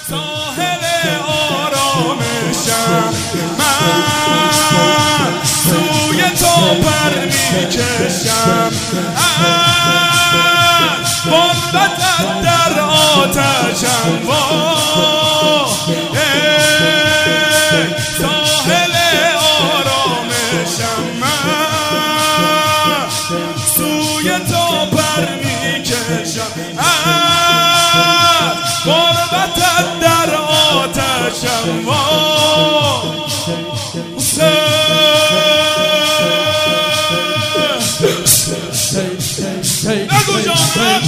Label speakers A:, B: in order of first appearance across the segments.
A: ساحل آرامشم من سوی تو پر میکشم غربتت در آتشم ساحل آرامشم من سوی تو پر میکشم غربتت در آتشم نگو جانم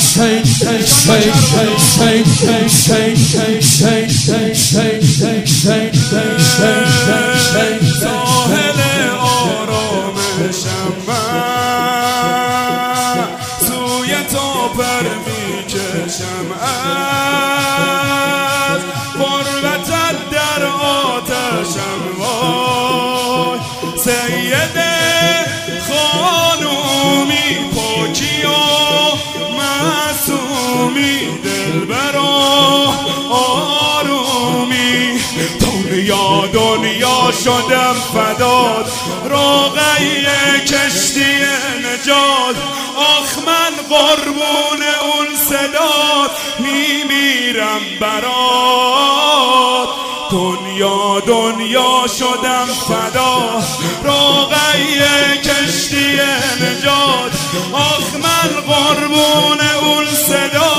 A: ساحل آرامشم من سوی تو پر میکشم از غربتت در آتشم وای سید خانومی پاکی و معصومی دلبر و آرومی دنیا شدم فدات روغی کشتی نجات آخ من قربون اون صدات میمیرم برات دنیا شدم فدا روغی کشتی نجات آخ من قربون اون صدا